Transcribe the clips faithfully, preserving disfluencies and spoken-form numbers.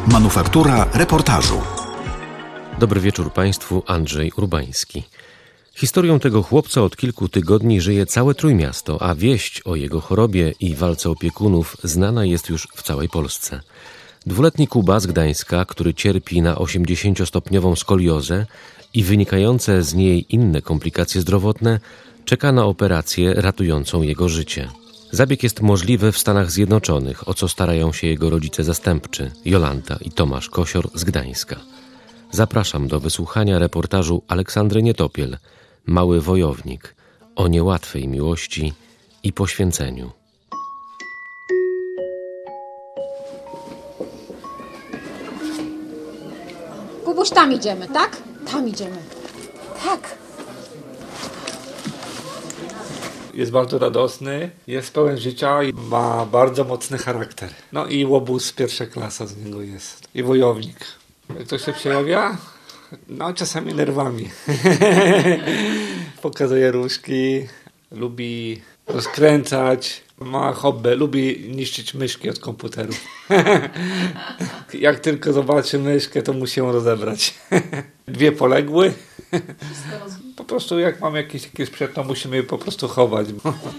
Manufaktura reportażu. Dobry wieczór Państwu, Andrzej Urbański. Historią tego chłopca od kilku tygodni żyje całe Trójmiasto, a wieść o jego chorobie i walce opiekunów znana jest już w całej Polsce. Dwuletni Kuba z Gdańska, który cierpi na osiemdziesięciostopniową skoliozę i wynikające z niej inne komplikacje zdrowotne, czeka na operację ratującą jego życie. Zabieg jest możliwy w Stanach Zjednoczonych, o co starają się jego rodzice zastępczy, Jolanta i Tomasz Kosior z Gdańska. Zapraszam do wysłuchania reportażu Aleksandry Nietopiel, Mały wojownik, o niełatwej miłości i poświęceniu. Kubuś, tam idziemy, tak? Tam idziemy. Tak. Jest bardzo radosny, jest pełen życia i ma bardzo mocny charakter. No i łobuz pierwsza klasa z niego jest. I wojownik. Jak to się przejawia? No czasami nerwami. Pokazuje różki, lubi rozkręcać, ma hobby, lubi niszczyć myszki od komputerów. Jak tylko zobaczy myszkę, to musi ją rozebrać. Dwie poległy. Po prostu jak mam jakiś taki sprzęt, to musimy je po prostu chować.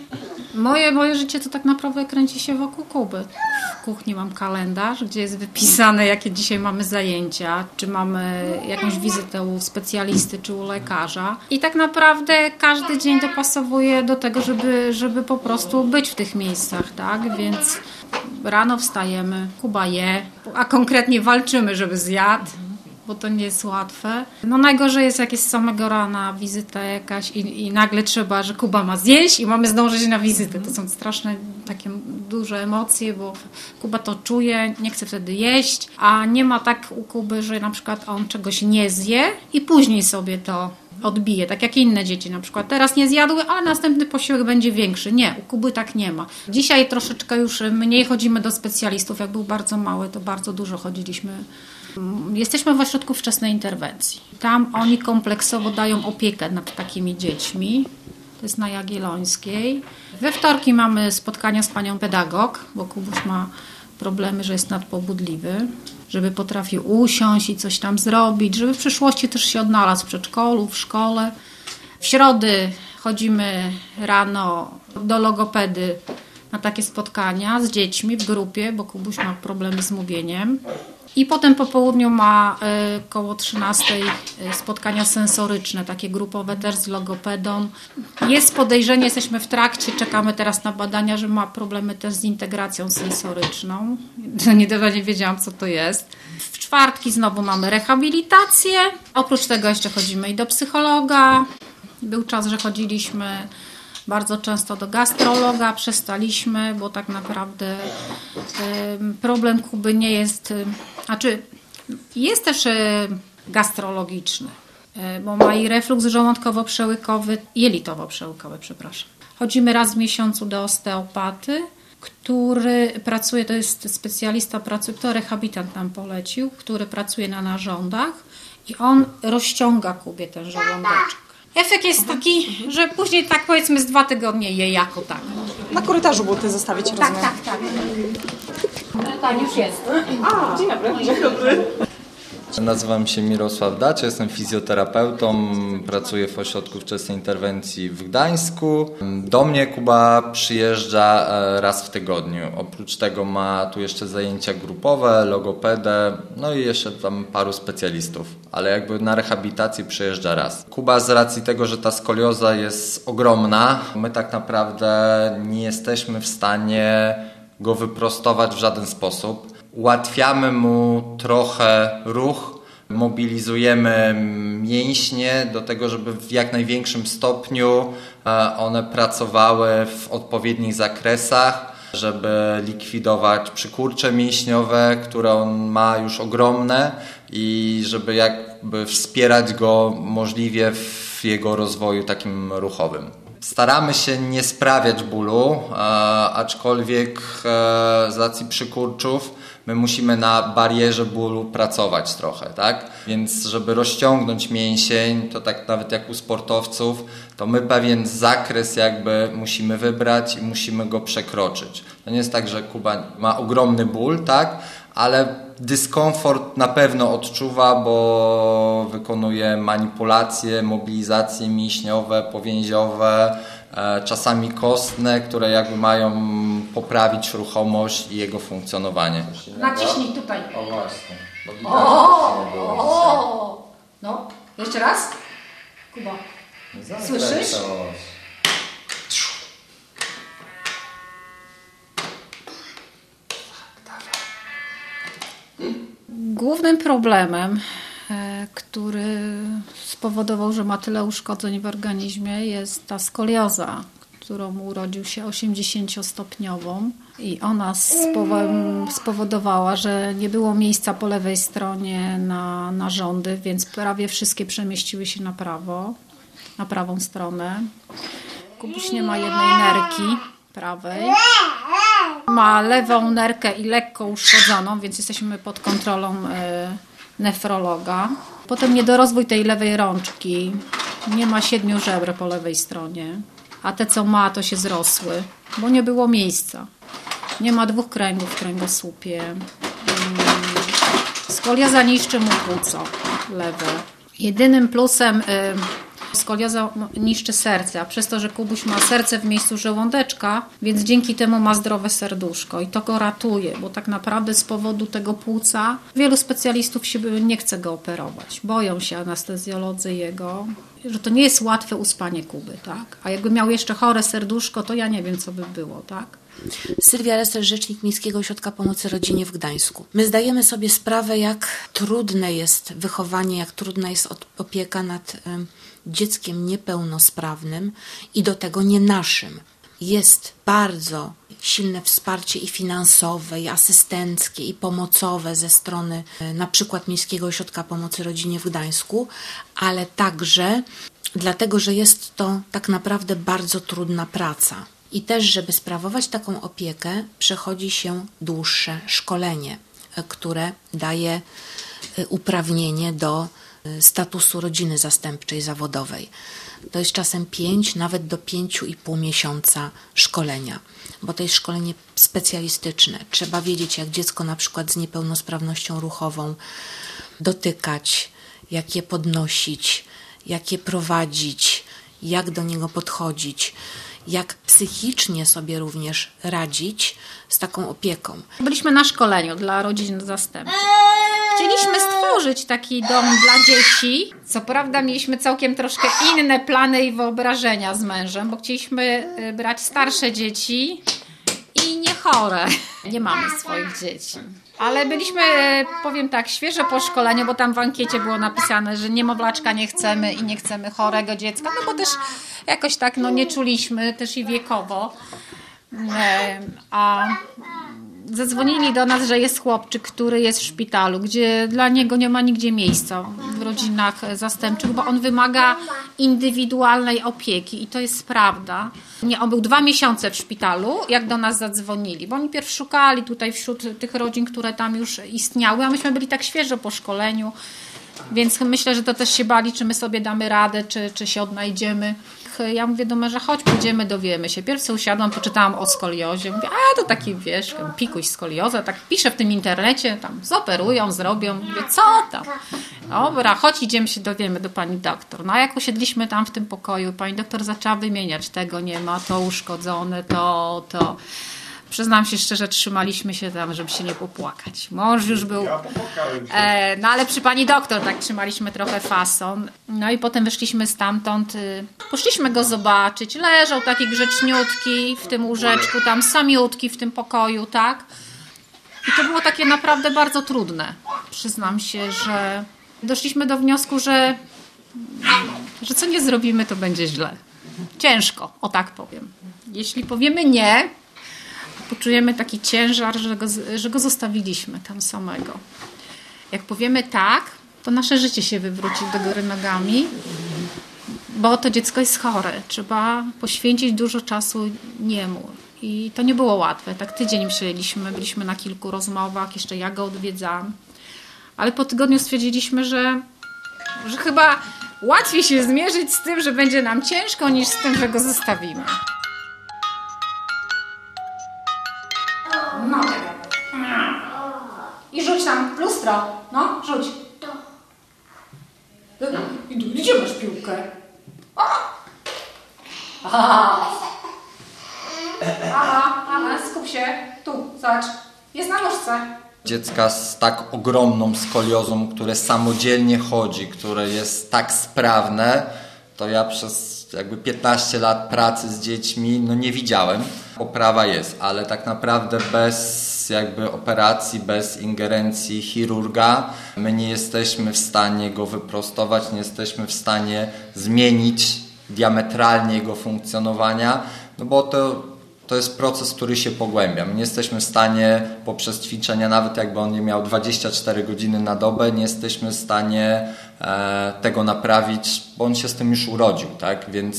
Moje, moje życie to tak naprawdę kręci się wokół Kuby. W kuchni mam kalendarz, gdzie jest wypisane, jakie dzisiaj mamy zajęcia, czy mamy jakąś wizytę u specjalisty, czy u lekarza. I tak naprawdę każdy dzień dopasowuję do tego, żeby, żeby po prostu być w tych miejscach, tak? Więc rano wstajemy, Kuba je, a konkretnie walczymy, żeby zjadł, bo to nie jest łatwe. No najgorzej jest, jak jest z samego rana wizyta jakaś i, i nagle trzeba, że Kuba ma zjeść i mamy zdążyć na wizytę. To są straszne takie duże emocje, bo Kuba to czuje, nie chce wtedy jeść, a nie ma tak u Kuby, że na przykład on czegoś nie zje i później sobie to odbije, tak jak inne dzieci na przykład. Teraz nie zjadły, ale następny posiłek będzie większy. Nie, u Kuby tak nie ma. Dzisiaj troszeczkę już mniej chodzimy do specjalistów. Jak był bardzo mały, to bardzo dużo chodziliśmy. Jesteśmy w ośrodku wczesnej interwencji. Tam oni kompleksowo dają opiekę nad takimi dziećmi. To jest na Jagiellońskiej. We wtorki mamy spotkania z panią pedagog, bo Kubuś ma problemy, że jest nadpobudliwy, żeby potrafił usiąść i coś tam zrobić, żeby w przyszłości też się odnalazł w przedszkolu, w szkole. W środy chodzimy rano do logopedy na takie spotkania z dziećmi w grupie, bo Kubuś ma problemy z mówieniem. I potem po południu ma y, koło trzynastej y, spotkania sensoryczne, takie grupowe też z logopedą. Jest podejrzenie, jesteśmy w trakcie, czekamy teraz na badania, że ma problemy też z integracją sensoryczną. Niedawno nie wiedziałam, co to jest. W czwartki znowu mamy rehabilitację. Oprócz tego jeszcze chodzimy i do psychologa. Był czas, że chodziliśmy bardzo często do gastrologa, przestaliśmy, bo tak naprawdę y, problem Kuby nie jest, y, znaczy jest też y, gastrologiczny, y, bo ma i refluks żołądkowo-przełykowy, jelitowo-przełykowy, przepraszam. Chodzimy raz w miesiącu do osteopaty, który pracuje, to jest specjalista, pracuje, to rehabilitant nam polecił, który pracuje na narządach i on rozciąga Kubie ten żołądeczek. Efekt jest taki, że później tak powiedzmy z dwa tygodnie je jako tak. Na korytarzu buty zostawić, Tak, rozumiem. tak, tak. Tak, już jest. A, dzień dobry. Dzień dobry. Nazywam się Mirosław Dacz, jestem fizjoterapeutą, pracuję w ośrodku wczesnej interwencji w Gdańsku. Do mnie Kuba przyjeżdża raz w tygodniu. Oprócz tego ma tu jeszcze zajęcia grupowe, logopedę, no i jeszcze tam paru specjalistów. Ale jakby na rehabilitację przyjeżdża raz. Kuba z racji tego, że ta skolioza jest ogromna, my tak naprawdę nie jesteśmy w stanie go wyprostować w żaden sposób. Ułatwiamy mu trochę ruch, mobilizujemy mięśnie do tego, żeby w jak największym stopniu one pracowały w odpowiednich zakresach, żeby likwidować przykurcze mięśniowe, które on ma już ogromne i żeby jakby wspierać go możliwie w jego rozwoju takim ruchowym. Staramy się nie sprawiać bólu, aczkolwiek z racji przykurczów my musimy na barierze bólu pracować trochę, tak? Więc żeby rozciągnąć mięsień, to tak nawet jak u sportowców, to my pewien zakres jakby musimy wybrać i musimy go przekroczyć. To nie jest tak, że Kuba ma ogromny ból, tak? ale dyskomfort na pewno odczuwa, bo wykonuje manipulacje, mobilizacje mięśniowe, powięziowe, czasami kostne, które jakby mają poprawić ruchomość i jego funkcjonowanie. Naciśnij tutaj. O właśnie. Bo O, o, no, jeszcze raz. Kuba, słyszysz? Głównym problemem, e, który spowodował, że ma tyle uszkodzeń w organizmie, jest ta skolioza, którą urodził się osiemdziesięciostopniową i ona spowo- spowodowała, że nie było miejsca po lewej stronie na narządy, więc prawie wszystkie przemieściły się na prawo, na prawą stronę. Kubuś nie ma jednej nerki prawej. Ma lewą nerkę i lekko uszkodzoną, więc jesteśmy pod kontrolą y, nefrologa. Potem niedorozwój tej lewej rączki. Nie ma siedmiu żeber po lewej stronie, a te co ma to się zrosły, bo nie było miejsca. Nie ma dwóch kręgów w kręgosłupie. Mm, skolioza niszczy mu płuco lewe. Jedynym plusem... Y, Skolioza niszczy serce, a przez to, że Kubuś ma serce w miejscu żołądeczka, więc dzięki temu ma zdrowe serduszko i to go ratuje, bo tak naprawdę z powodu tego płuca wielu specjalistów się nie chce go operować. Boją się anestezjolodzy jego, że to nie jest łatwe uspanie Kuby, tak? A jakby miał jeszcze chore serduszko, to ja nie wiem, co by było, tak? Sylwia Resel, rzecznik Miejskiego Ośrodka Pomocy Rodzinie w Gdańsku. My zdajemy sobie sprawę, jak trudne jest wychowanie, jak trudna jest opieka nad y, dzieckiem niepełnosprawnym i do tego nie naszym. Jest bardzo silne wsparcie i finansowe, i asystenckie, i pomocowe ze strony y, na przykład Miejskiego Ośrodka Pomocy Rodzinie w Gdańsku, ale także dlatego, że jest to tak naprawdę bardzo trudna praca. I też, żeby sprawować taką opiekę, przechodzi się dłuższe szkolenie, które daje uprawnienie do statusu rodziny zastępczej zawodowej. To jest czasem pięć, nawet do pięciu i pół miesiąca szkolenia, bo to jest szkolenie specjalistyczne. Trzeba wiedzieć, jak dziecko na przykład z niepełnosprawnością ruchową dotykać, jak je podnosić, jak je prowadzić, jak do niego podchodzić, jak psychicznie sobie również radzić z taką opieką. Byliśmy na szkoleniu dla rodzin zastępczych. Chcieliśmy stworzyć taki dom dla dzieci. Co prawda mieliśmy całkiem troszkę inne plany i wyobrażenia z mężem, bo chcieliśmy brać starsze dzieci i nie chore. Nie mamy swoich dzieci. Ale byliśmy, powiem tak, świeżo po szkoleniu, bo tam w ankiecie było napisane, że niemowlaczka nie chcemy i nie chcemy chorego dziecka, no bo też jakoś tak no, nie czuliśmy, też i wiekowo. A zadzwonili do nas, że jest chłopczyk, który jest w szpitalu, gdzie dla niego nie ma nigdzie miejsca w rodzinach zastępczych, bo on wymaga indywidualnej opieki i to jest prawda. Nie, on był dwa miesiące w szpitalu, jak do nas zadzwonili, bo oni pierw szukali tutaj wśród tych rodzin, które tam już istniały, a myśmy byli tak świeżo po szkoleniu, więc myślę, że to też się bali, czy my sobie damy radę, czy, czy się odnajdziemy. Ja mówię do męża, chodź, pójdziemy, dowiemy się. Pierw sobie usiadłam, poczytałam o skoliozie. Mówię, a to taki, wiesz, pikuś skolioza, tak piszę w tym internecie, tam zoperują, zrobią. Mówię, co tam? Dobra, chodź, idziemy się, dowiemy do pani doktor. No a jak usiedliśmy tam w tym pokoju, pani doktor zaczęła wymieniać, tego nie ma, to uszkodzone, to, to. Przyznam się szczerze, trzymaliśmy się tam, żeby się nie popłakać. Mąż już był... Ja popłakałem się. E, no ale przy pani doktor tak trzymaliśmy trochę fason. No i potem wyszliśmy stamtąd. Y, poszliśmy go zobaczyć. Leżał taki grzeczniutki w tym łóżeczku, tam samiutki w tym pokoju, tak? I to było takie naprawdę bardzo trudne. Przyznam się, że doszliśmy do wniosku, że, że co nie zrobimy, to będzie źle. Ciężko, o tak powiem. Jeśli powiemy nie, poczujemy taki ciężar, że go, że go zostawiliśmy tam samego. Jak powiemy tak, to nasze życie się wywróci do góry nogami, bo to dziecko jest chore. Trzeba poświęcić dużo czasu niemu. I to nie było łatwe. Tak tydzień przyjęliśmy, byliśmy na kilku rozmowach, jeszcze ja go odwiedzałam. Ale po tygodniu stwierdziliśmy, że, że chyba łatwiej się zmierzyć z tym, że będzie nam ciężko, niż z tym, że go zostawimy. No. lustro. No, rzuć. Gdzie masz piłkę? Aha. Aha, aha, skup się. Tu, zobacz. Jest na nóżce. Dziecka z tak ogromną skoliozą, które samodzielnie chodzi, które jest tak sprawne, to ja przez jakby piętnaście lat pracy z dziećmi no nie widziałem. Poprawa jest, ale tak naprawdę bez jakby operacji, bez ingerencji chirurga my nie jesteśmy w stanie go wyprostować, nie jesteśmy w stanie zmienić diametralnie jego funkcjonowania, no bo to To jest proces, który się pogłębia. My nie jesteśmy w stanie poprzez ćwiczenia, nawet jakby on nie miał dwadzieścia cztery godziny na dobę, nie jesteśmy w stanie e, tego naprawić, bo on się z tym już urodził, tak? Więc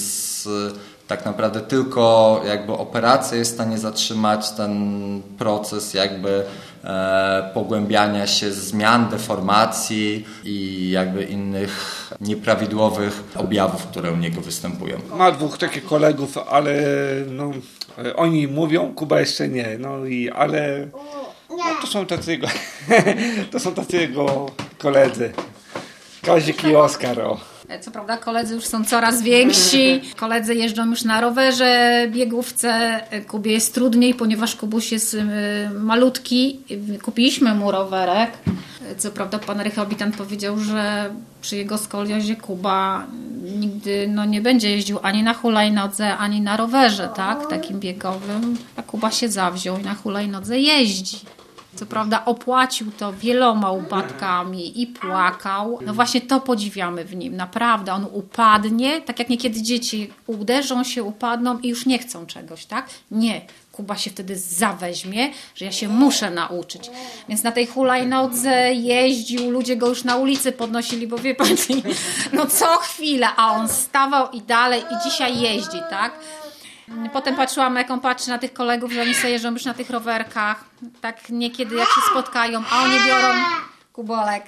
e, tak naprawdę tylko jakby operacja jest w stanie zatrzymać ten proces jakby e, pogłębiania się zmian, deformacji i jakby innych nieprawidłowych objawów, które u niego występują. Ma dwóch takich kolegów, ale no, oni mówią, Kuba jeszcze nie, no i ale no, to są tacy jego, to są tacy jego koledzy. Kazik i Oskar, o. Co prawda koledzy już są coraz więksi, koledzy jeżdżą już na rowerze, biegówce. Kubie jest trudniej, ponieważ Kubuś jest malutki. Kupiliśmy mu rowerek. Co prawda pan rehabilitant powiedział, że przy jego skoliozie Kuba nigdy no, nie będzie jeździł ani na hulajnodze, ani na rowerze, tak, takim biegowym. A Kuba się zawziął i na hulajnodze jeździ. Co prawda opłacił to wieloma upadkami i płakał. No właśnie to podziwiamy w nim. Naprawdę on upadnie, tak jak niekiedy dzieci uderzą się, upadną i już nie chcą czegoś, tak? Nie. Kuba się wtedy zaweźmie, że ja się muszę nauczyć. Więc na tej hulajnodze jeździł, ludzie go już na ulicy podnosili, bo wie pan, no co chwilę, a on stawał i dalej i dzisiaj jeździ, tak? Potem patrzyłam, jak on patrzy na tych kolegów, że oni sobie jeżdżą już na tych rowerkach. Tak niekiedy jak się spotkają, a oni biorą, Kubolek,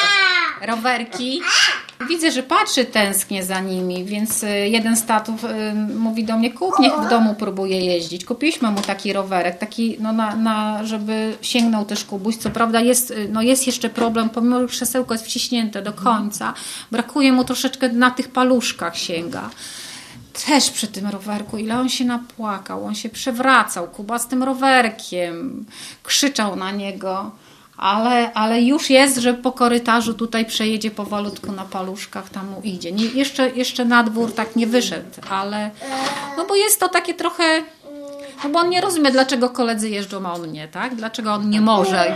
rowerki. Widzę, że patrzy tęsknie za nimi, więc jeden z tatów mówi do mnie, kup, niech w domu próbuje jeździć. Kupiliśmy mu taki rowerek, taki, no na, na, żeby sięgnął też Kubuś. Co prawda jest, no jest jeszcze problem, pomimo że krzesełko jest wciśnięte do końca, brakuje mu troszeczkę na tych paluszkach sięga. Też przy tym rowerku, ile on się napłakał, on się przewracał, Kuba z tym rowerkiem, krzyczał na niego, ale, ale już jest, że po korytarzu tutaj przejedzie powolutku na paluszkach, tam mu idzie. Nie, jeszcze, jeszcze na dwór tak nie wyszedł, ale no bo jest to takie trochę, no bo on nie rozumie, dlaczego koledzy jeżdżą, a on nie, tak? Dlaczego on nie może.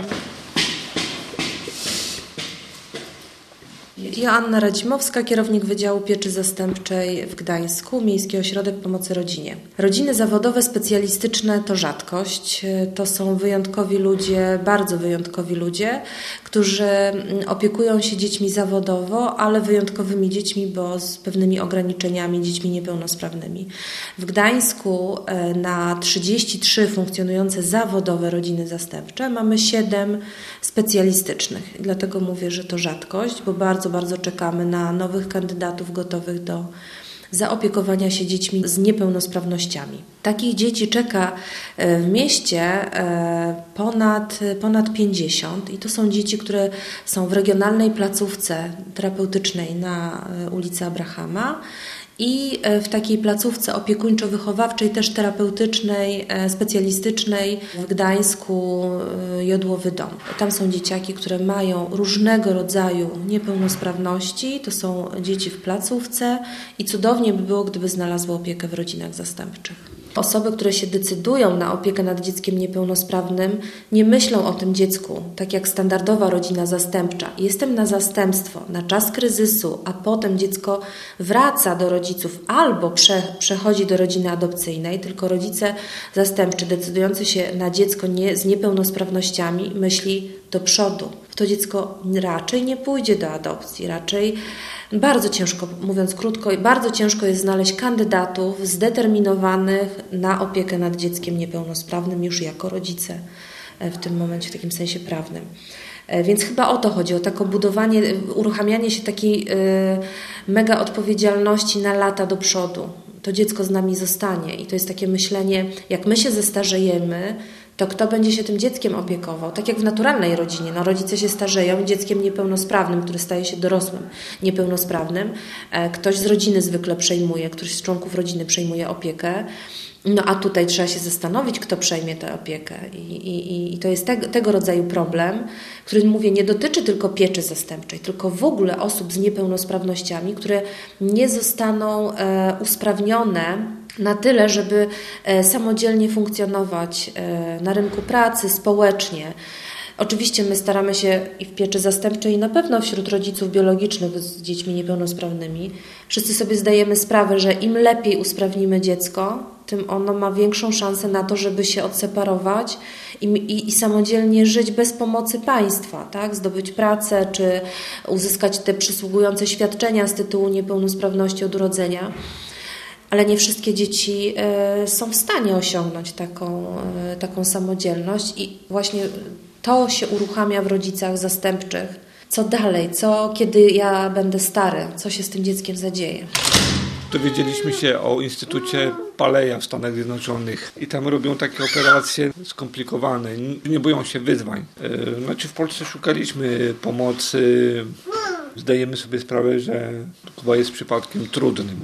Joanna Radzimowska, kierownik Wydziału Pieczy Zastępczej w Gdańsku, Miejski Ośrodek Pomocy Rodzinie. Rodziny zawodowe, specjalistyczne to rzadkość. To są wyjątkowi ludzie, bardzo wyjątkowi ludzie, którzy opiekują się dziećmi zawodowo, ale wyjątkowymi dziećmi, bo z pewnymi ograniczeniami, dziećmi niepełnosprawnymi. W Gdańsku na trzydzieści trzy funkcjonujące zawodowe rodziny zastępcze mamy siedem specjalistycznych. Dlatego mówię, że to rzadkość, bo bardzo, bardzo czekamy na nowych kandydatów gotowych do zaopiekowania się dziećmi z niepełnosprawnościami. Takich dzieci czeka w mieście ponad, ponad pięćdziesiąt i to są dzieci, które są w regionalnej placówce terapeutycznej na ulicy Abrahama i w takiej placówce opiekuńczo-wychowawczej, też terapeutycznej, specjalistycznej w Gdańsku Jodłowy Dom. Tam są dzieciaki, które mają różnego rodzaju niepełnosprawności. To są dzieci w placówce i cudownie by było, gdyby znalazły opiekę w rodzinach zastępczych. Osoby, które się decydują na opiekę nad dzieckiem niepełnosprawnym, nie myślą o tym dziecku, tak jak standardowa rodzina zastępcza. Jestem na zastępstwo, na czas kryzysu, a potem dziecko wraca do rodziców albo prze, przechodzi do rodziny adopcyjnej, tylko rodzice zastępczy decydujący się na dziecko nie, z niepełnosprawnościami myśli do przodu. To dziecko raczej nie pójdzie do adopcji, raczej bardzo ciężko, mówiąc krótko, bardzo ciężko jest znaleźć kandydatów zdeterminowanych na opiekę nad dzieckiem niepełnosprawnym już jako rodzice w tym momencie, w takim sensie prawnym. Więc chyba o to chodzi, o takie budowanie, uruchamianie się takiej mega odpowiedzialności na lata do przodu. To dziecko z nami zostanie i to jest takie myślenie, jak my się zestarzejemy, to kto będzie się tym dzieckiem opiekował? Tak jak w naturalnej rodzinie. No, rodzice się starzeją, dzieckiem niepełnosprawnym, który staje się dorosłym niepełnosprawnym. Ktoś z rodziny zwykle przejmuje, któryś z członków rodziny przejmuje opiekę. No a tutaj trzeba się zastanowić, kto przejmie tę opiekę. I, i, i to jest tego, tego rodzaju problem, który, mówię, nie dotyczy tylko pieczy zastępczej, tylko w ogóle osób z niepełnosprawnościami, które nie zostaną e, usprawnione na tyle, żeby e, samodzielnie funkcjonować e, na rynku pracy, społecznie. Oczywiście my staramy się i w pieczy zastępczej, i na pewno wśród rodziców biologicznych z dziećmi niepełnosprawnymi. Wszyscy sobie zdajemy sprawę, że im lepiej usprawnimy dziecko, tym ono ma większą szansę na to, żeby się odseparować i, i, i samodzielnie żyć bez pomocy państwa, tak? Zdobyć pracę czy uzyskać te przysługujące świadczenia z tytułu niepełnosprawności od urodzenia. Ale nie wszystkie dzieci y, są w stanie osiągnąć taką, y, taką samodzielność i właśnie to się uruchamia w rodzicach zastępczych. Co dalej? Co, kiedy ja będę stary? Co się z tym dzieckiem zadzieje? Dowiedzieliśmy się o Instytucie Paleja w Stanach Zjednoczonych i tam robią takie operacje skomplikowane. Nie boją się wyzwań. Znaczy w Polsce szukaliśmy pomocy. Zdajemy sobie sprawę, że Kuba jest przypadkiem trudnym.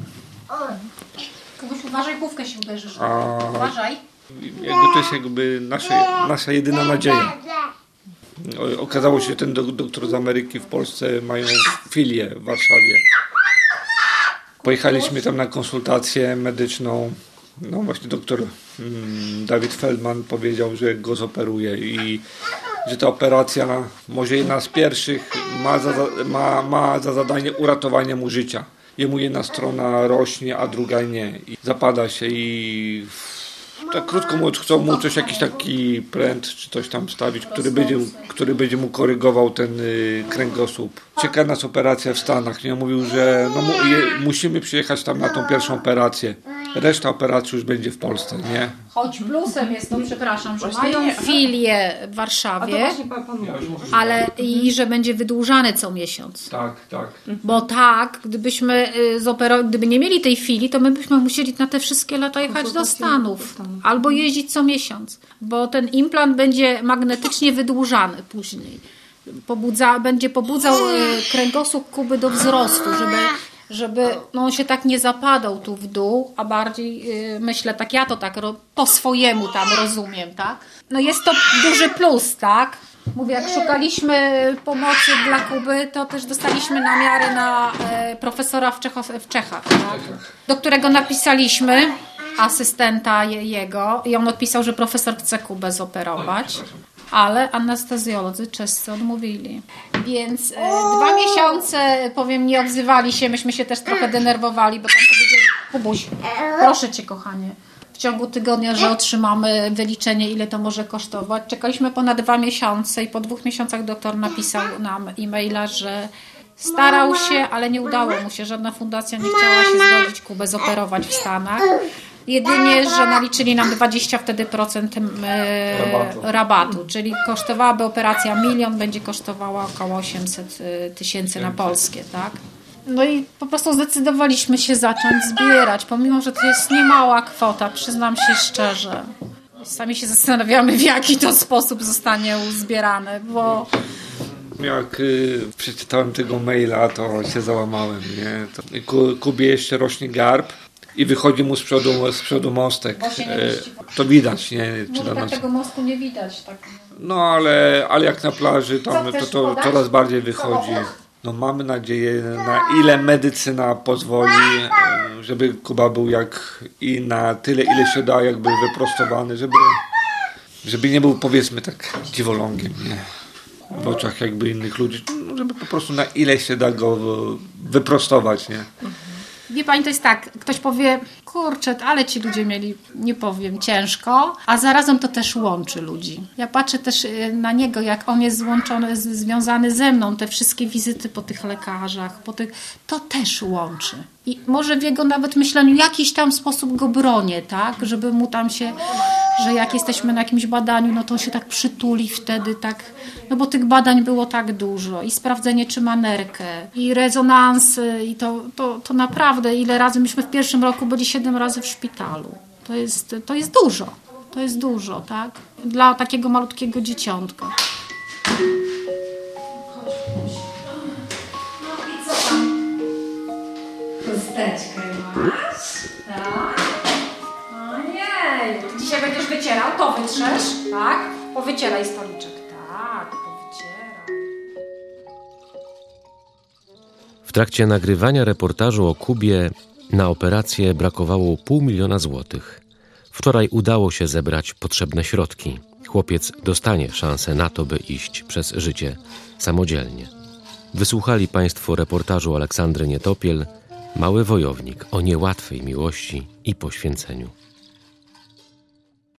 Kogoś uważaj, główkę się uderzysz. A... Uważaj. Jakby to jest jakby nasza, nasza jedyna nadzieja. Okazało się, że ten doktor z Ameryki w Polsce mają filię w Warszawie. Pojechaliśmy tam na konsultację medyczną. No właśnie doktor Dawid Feldman powiedział, że go zoperuje i że ta operacja, może jedna z pierwszych, ma za, ma, ma za zadanie uratowanie mu życia. Jemu jedna strona rośnie, a druga nie. I zapada się i tak krótko mówiąc, chcą mu coś, jakiś taki pręt czy coś tam stawić, który będzie, który będzie mu korygował ten y, kręgosłup. Czeka nas operacja w Stanach. Nie? Mówił, że no, mu, je, musimy przyjechać tam na tą pierwszą operację. Reszta operacji już będzie w Polsce, nie? Choć plusem jest to, przepraszam, że mają filię w Warszawie, ale i że będzie wydłużany co miesiąc. Tak, tak. Bo tak, gdybyśmy zoperować, gdyby nie mieli tej filii, to my byśmy musieli na te wszystkie lata jechać do Stanów. Albo jeździć co miesiąc. Bo ten implant będzie magnetycznie wydłużany później. Pobudza, będzie pobudzał kręgosłup Kuby do wzrostu, żeby żeby no, on się tak nie zapadał tu w dół, a bardziej yy, myślę, tak ja to tak ro, po swojemu tam rozumiem, tak? No jest to duży plus, tak? Mówię, jak szukaliśmy pomocy dla Kuby, to też dostaliśmy namiary na e, profesora w, Czecho, w Czechach, tak? Do którego napisaliśmy, asystenta je, jego, i on odpisał, że profesor chce Kubę zoperować. Ale anestezjolodzy czescy odmówili. Więc e, dwa miesiące, powiem, nie odzywali się. Myśmy się też trochę denerwowali, bo tam powiedzieli: Kubuś, proszę cię, kochanie, w ciągu tygodnia, że otrzymamy wyliczenie, ile to może kosztować. Czekaliśmy ponad dwa miesiące i po dwóch miesiącach doktor napisał nam e-maila, że starał się, ale nie udało mu się. Żadna fundacja nie chciała się zgodzić Kubę zoperować w Stanach. Jedynie, że naliczyli nam dwadzieścia wtedy procent e, rabatu. rabatu, czyli kosztowałaby operacja milion, będzie kosztowała około osiemset tysięcy na polskie, tak? No i po prostu zdecydowaliśmy się zacząć zbierać, pomimo, że to jest niemała kwota, przyznam się szczerze. Sami się zastanawiamy, w jaki to sposób zostanie uzbierane, bo... Jak y, przeczytałem tego maila, to się załamałem, nie? To, ku, Kubie jeszcze rośnie garb i wychodzi mu z przodu, z przodu mostek. To widać, nie? Czy Może tak tego mostu nie widać. Tak. No ale, ale jak na plaży, tam to, to coraz bardziej wychodzi. No mamy nadzieję, na ile medycyna pozwoli, żeby Kuba był jak i na tyle, ile się da, jakby wyprostowany, żeby, żeby nie był, powiedzmy, tak dziwolągiem, nie? W oczach jakby innych ludzi, żeby po prostu na ile się da go wyprostować, nie? Wie pani, to jest tak, ktoś powie, kurczę, ale ci ludzie mieli, nie powiem, ciężko, a zarazem to też łączy ludzi. Ja patrzę też na niego, jak on jest złączony, z, związany ze mną, te wszystkie wizyty po tych lekarzach, po tych, to też łączy. I może w jego nawet myśleniu jakiś tam sposób go bronię, tak, żeby mu tam się, że jak jesteśmy na jakimś badaniu, no to on się tak przytuli wtedy, tak, no bo tych badań było tak dużo i sprawdzenie, czy ma nerkę, i rezonansy, i to, to, to naprawdę, ile razy, myśmy w pierwszym roku byli siedem razy w szpitalu. To jest, to jest dużo. To jest dużo, tak? Dla takiego malutkiego dzieciątka. No i co tam? Chusteczkę masz? Tak? Ojej, ty dzisiaj będziesz wycierał? To wytrzesz? Tak? Powycieraj stoliczek. Tak, powycieraj. W trakcie nagrywania reportażu o Kubie na operację brakowało pół miliona złotych. Wczoraj udało się zebrać potrzebne środki. Chłopiec dostanie szansę na to, by iść przez życie samodzielnie. Wysłuchali Państwo reportażu Aleksandry Nietopiel, Mały wojownik o niełatwej miłości i poświęceniu.